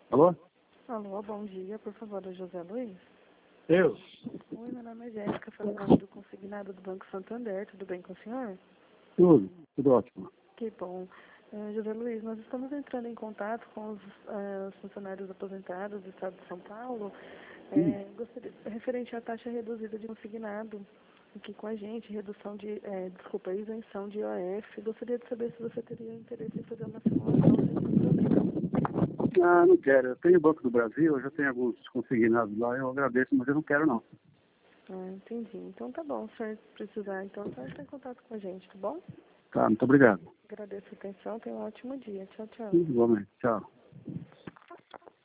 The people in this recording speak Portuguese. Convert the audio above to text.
Alô? Alô, bom dia, por favor, é José Luiz? Eu? Oi, meu nome é Jéssica, falando do consignado do Banco Santander, tudo bem com o senhor? Tudo ótimo. Que bom. José Luiz, nós estamos entrando em contato com os funcionários aposentados do Estado de São Paulo, referente à taxa reduzida de consignado aqui com a gente, isenção de IOF. Gostaria de saber se você teria interesse em fazer uma simulação sem compromisso. Ah, não quero. Eu tenho o Banco do Brasil, eu já tenho alguns consignados lá, eu agradeço, mas eu não quero não. Ah, entendi. Então tá bom, se senhor precisar, então só entrar em contato com a gente, tá bom? Tá, muito obrigado. Agradeço a atenção, tenha um ótimo dia. Tchau, tchau. Igualmente. Tchau.